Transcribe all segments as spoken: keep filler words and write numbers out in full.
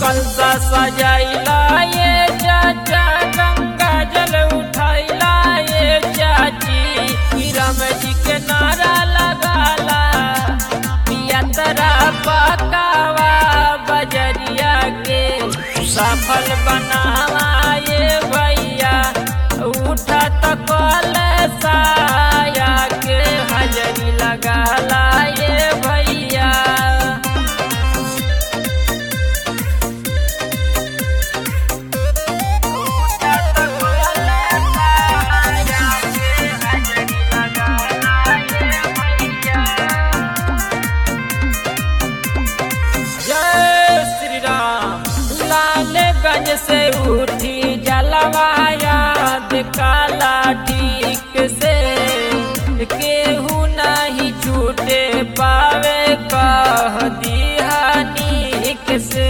कलसा सजाइला ये चाचा, गंगा जल उठाइला ये चाची। राम जी के नारा लगाला पिया तरा पकावा बजरिया के सफल बनावा ये भैया। उठा तो कलसाया के हाजरी लगाला ये भैया। से उठी जलवाया काला ठीक से, केहू नहीं छूटे पावे कह दिहानिक से।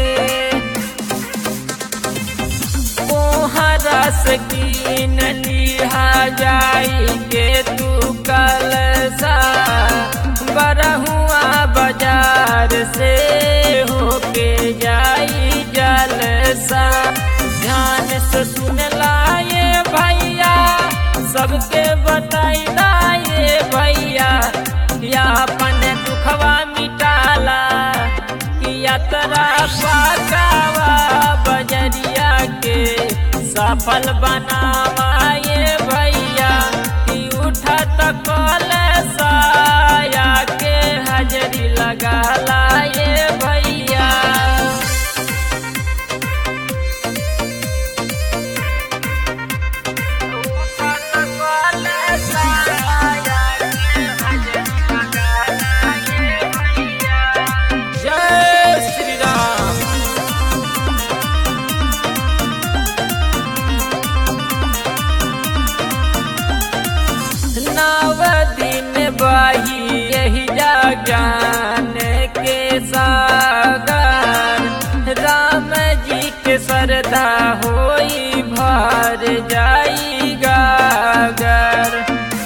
कोहरा सकीन लिहा जाई के तू कलसा, बरहुआ बाजार से होके जाई जलसा। ध्यान से सुन लाए भैया, सबके बताई लाए भैया। या अपन दुखवा मिटाला किया तरा पकावा बजरिया के सफल बनावा ये भैया। उठा तो कलसाया के हाजरी लगाला ये भैया। नव दिन बही यही जान के सागर, राम जी के श्रद्धा होई भर जाई गागर।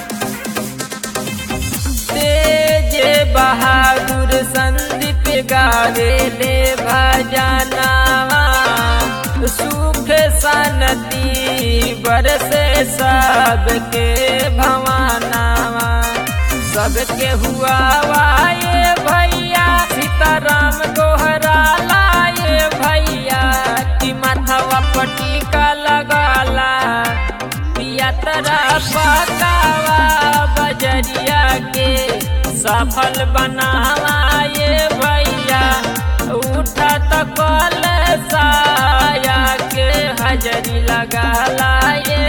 तेज बहादुर संदीप गावे ले भजनावा, सुख शांति बरसे सबके भवानावा। सबके हुआ वाये भैया, सीताराम दोहरा लाए भैया। कि माथवा पटिका लगाला पिया तरा पकावा बजरिया के सफल बनावा ये भैया। उठा तो कलसाया के हाजरी लगाला ये